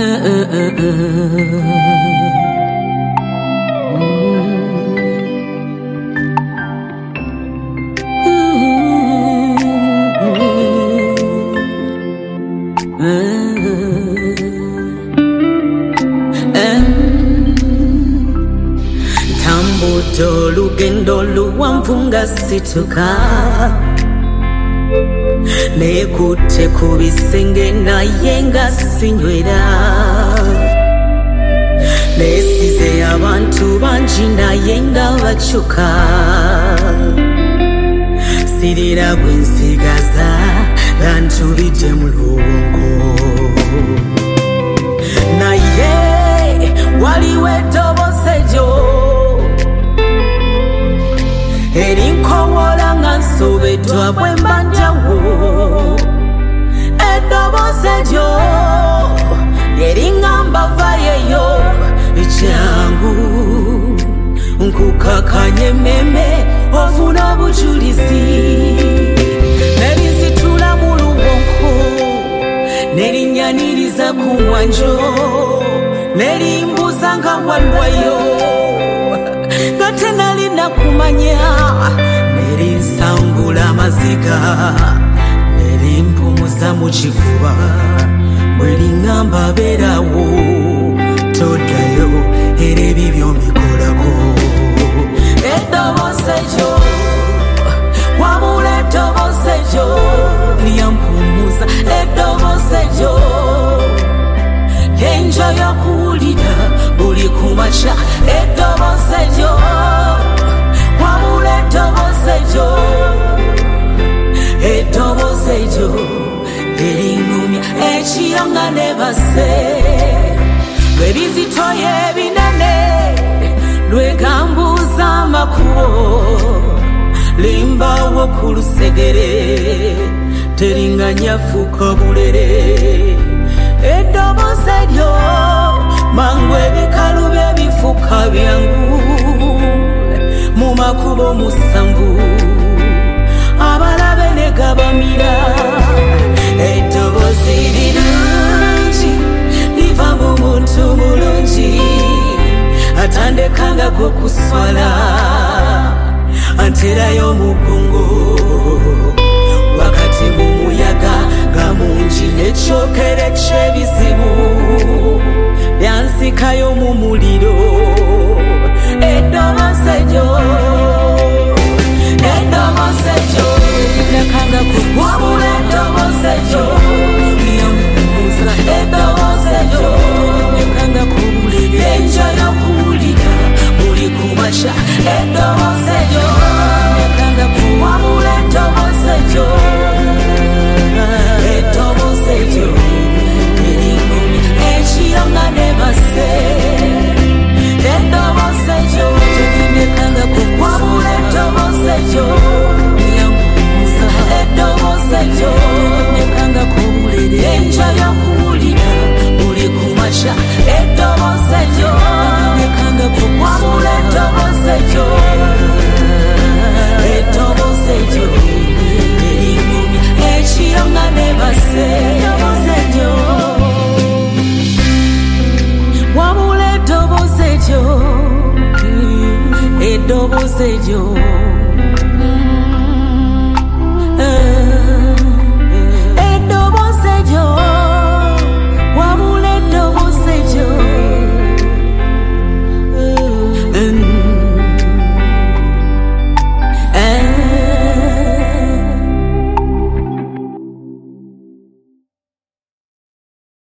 Tambuto lugendo luwamvunga situka nekute kubisenge naye nga sinywera nesize abantu bangi naye nga bacuka sirira gwensigaza lantubidde mu lubongo naye waliwo eddoboozi erinkowola nga nsobeddwa bwe mba njawo eddoboozi eryo eriŋŋamba vayeyo ekyangu nkukakanye emmeme ofuna obujulizi nerizitula mu lubonko nerinnyaniriza ku mwanjo nerimbuza nga walwayo nga tenalina kumanya nerinsangula amaziga nerimpumuza mu kifuba bweriŋŋamba beerawo toddayo era ebibyo mbikolako eddoboozi eryo wabula eddoboozi eryo lyampumuza eddoboozi eryo enjoyo okuwulira buli kumakya eddoboozi eryo wabula eddoboozi eryo eddoboozi eryo eriŋŋumya ekiro nga nebase lwebizitoyo ebinene lwegambuuza amakubo limbawo ku lusegere teriŋŋanya fuuka bulere eddoboozi eryo mangu ebikalu by'ebifuka byangu mu makubo musanvu abalabe ne gabamira eddoboozi rirungi liva mu muntu mulungi atandekangako okuswala anterayo omugongo wakati mu muyaga nga mungi n'ekyokere ky'ebizibu byansikayo mu muliro eddoboozi eryo eddoboozi eryo nakangako wabula eddoboozi eryo lyampuza eddoboozi eryo nakangako buliri enjoyo okuwulira buli kumakya eddoboozi eryo nakangako wabula eddoboozi eryo eddoboozi eryo eriŋŋumya ekiro nga nebase eddoboozi eryo terinekangako wabula eddoboozi eryo lyampumuza eddoboozi eryo terinekangako buliri enjoyo okuwulira buli kumakya eddoboozi eryo terinekangako wabula eddoboozi eryo eddoboozi eryo eriŋŋumya ekiro nga nebase eddoboozi eryo wabula eddoboozi eryo eddoboozi eryo